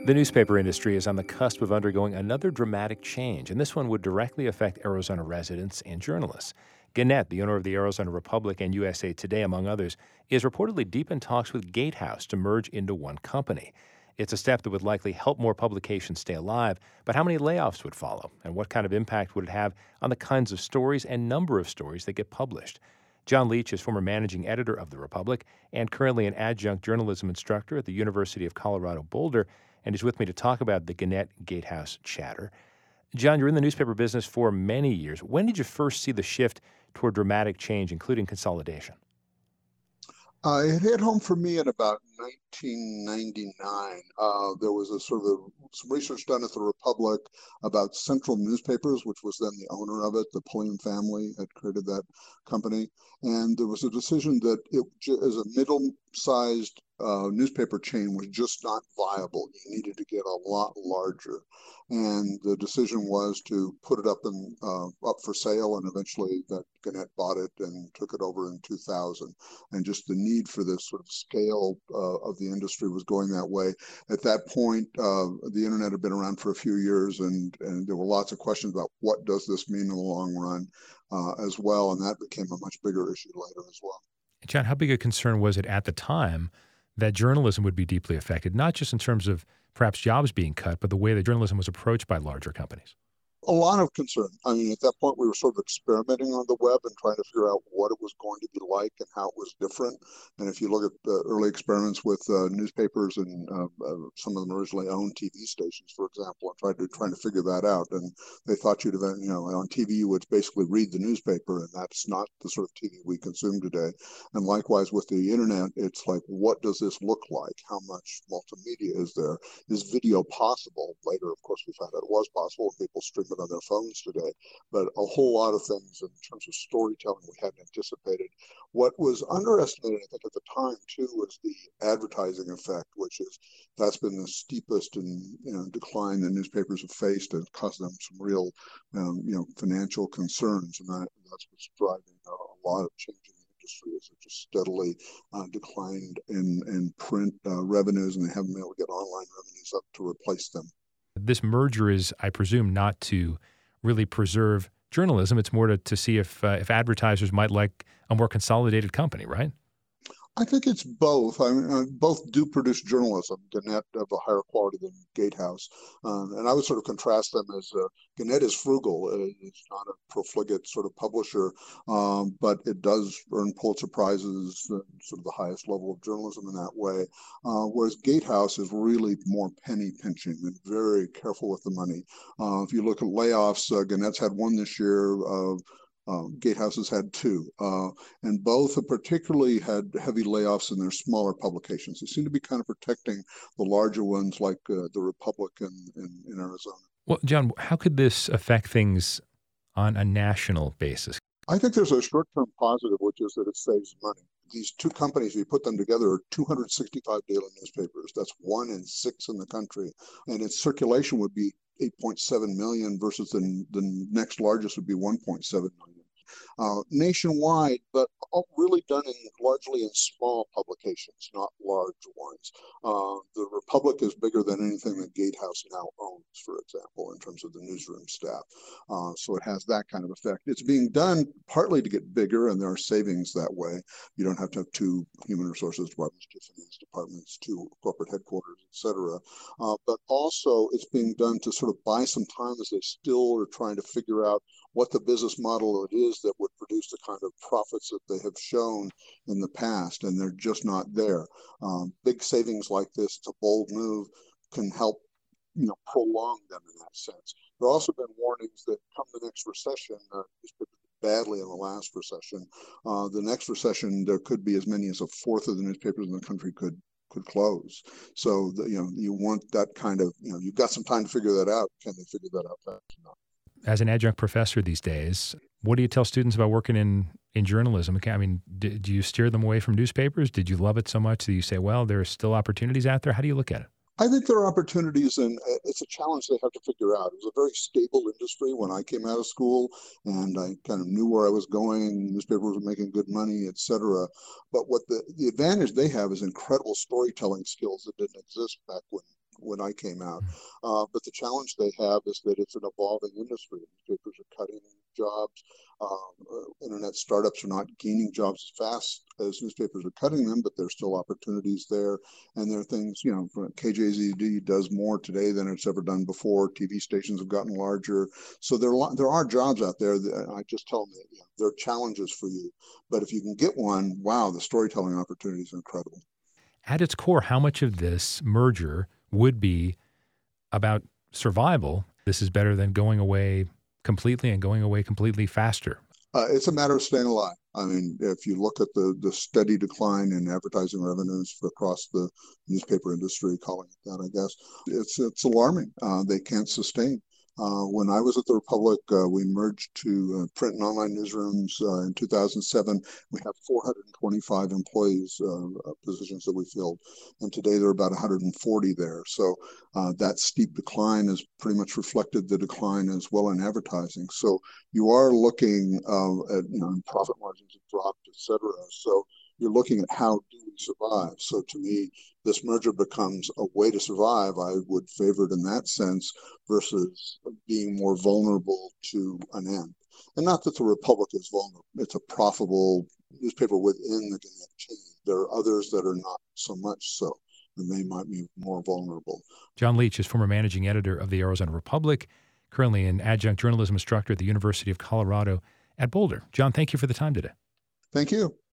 The newspaper industry is on the cusp of undergoing another dramatic change, and this one would directly affect Arizona residents and journalists. Gannett, the owner of the Arizona Republic and USA Today, among others, is reportedly deep in talks with Gatehouse to merge into one company. It's a step that would likely help more publications stay alive, but how many layoffs would follow, and what kind of impact would it have on the kinds of stories and number of stories that get published? John Leach is former managing editor of the Republic and currently an adjunct journalism instructor at the University of Colorado Boulder, and he's with me to talk about the Gannett Gatehouse chatter. John, you're in the newspaper business for many years. When did you first see the shift toward dramatic change, including consolidation? It hit home for me in about 1999. There was a sort of some research done at the Republic about Central Newspapers, which was then the owner of it. The Pulliam family had created that company. And there was a decision that it, as a middle-sized newspaper chain, was just not viable. You needed to get a lot larger. And the decision was to put it up for sale, and eventually that Gannett bought it and took it over in 2000. And just the need for this sort of scale of the industry was going that way. At that point, the internet had been around for a few years, and there were lots of questions about what does this mean in the long run as well, and that became a much bigger issue later as well. John, how big a concern was it at the time that journalism would be deeply affected, not just in terms of perhaps jobs being cut, but the way that journalism was approached by larger companies? A lot of concern. I mean, at that point, we were sort of experimenting on the web and trying to figure out what it was going to be like and how it was different. And if you look at the early experiments with newspapers and some of them originally owned TV stations, for example, and trying to figure that out, and they thought on TV you would basically read the newspaper, and that's not the sort of TV we consume today. And likewise with the internet, it's like, what does this look like? How much multimedia is there? Is video possible? Later, of course, we found out it was possible. People stream it on their phones today, but a whole lot of things in terms of storytelling we hadn't anticipated. What was underestimated, I think, at the time too, was the advertising effect, that's been the steepest decline that newspapers have faced and caused them some real financial concerns, and that's what's driving a lot of change in the industry. Is it just steadily declined in print revenues, and they haven't been able to get online revenues up to replace them. This merger is, I presume, not to really preserve journalism. It's more to see if advertisers might like a more consolidated company, right? I think it's both. I mean, both do produce journalism. Gannett of a higher quality than Gatehouse, and I would sort of contrast them as Gannett is frugal. It's not a profligate sort of publisher, but it does earn Pulitzer prizes, sort of the highest level of journalism in that way. Whereas Gatehouse is really more penny pinching and very careful with the money. If you look at layoffs, Gannett's had one this year. Gatehouse has had two, and both have particularly had heavy layoffs in their smaller publications. They seem to be kind of protecting the larger ones like the Republic in Arizona. Well, John, how could this affect things on a national basis? I think there's a short-term positive, which is that it saves money. These two companies, if you put them together, are 265 daily newspapers. That's 1 in 6 in the country. And its circulation would be 8.7 million versus the next largest would be 1.7 million. Nationwide, but really done largely in small publications, not large ones. The Republic is bigger than anything that Gatehouse now owns, for example, in terms of the newsroom staff. So it has that kind of effect. It's being done partly to get bigger, and there are savings that way. You don't have to have 2 human resources departments, 2 finance departments, 2 corporate headquarters, etc. But also it's being done to sort of buy some time as they still are trying to figure out what the business model it is that would produce the kind of profits that they have shown in the past, and they're just not there. Big savings like this, it's a bold move, can help prolong them in that sense. There have also been warnings that come the next recession, badly in the last recession, the next recession there could be as many as a fourth of the newspapers in the country could close. So you want that kind of you've got some time to figure that out. Can they figure that out fast enough? As an adjunct professor these days, what do you tell students about working in journalism? I mean, do you steer them away from newspapers? Did you love it so much that you say, well, there are still opportunities out there? How do you look at it? I think there are opportunities, and it's a challenge they have to figure out. It was a very stable industry when I came out of school, and I kind of knew where I was going. Newspapers were making good money, et cetera. But what the advantage they have is incredible storytelling skills that didn't exist back when when I came out. But the challenge they have is that it's an evolving industry. Newspapers are cutting jobs. Internet startups are not gaining jobs as fast as newspapers are cutting them, but there's still opportunities there. And there are things, KJZD does more today than it's ever done before. TV stations have gotten larger. So there are jobs out there that I just tell them that there are challenges for you. But if you can get one, wow, the storytelling opportunities are incredible. At its core, how much of this merger would be about survival? This is better than going away completely and going away completely faster. It's a matter of staying alive. I mean, if you look at the steady decline in advertising revenues across the newspaper industry, calling it that, I guess, it's alarming. They can't sustain. When I was at the Republic, we merged to print and online newsrooms in 2007. We have 425 employees, positions that we filled. And today there are about 140 there. So that steep decline has pretty much reflected the decline as well in advertising. So you are looking at, profit margins have dropped, et cetera. So you're looking at how do we survive. So to me, this merger becomes a way to survive. I would favor it in that sense versus being more vulnerable to an end. And not that the Republic is vulnerable. It's a profitable newspaper within the Gannett chain. There are others that are not so much so, and they might be more vulnerable. John Leach is former managing editor of the Arizona Republic, currently an adjunct journalism instructor at the University of Colorado at Boulder. John, thank you for the time today. Thank you.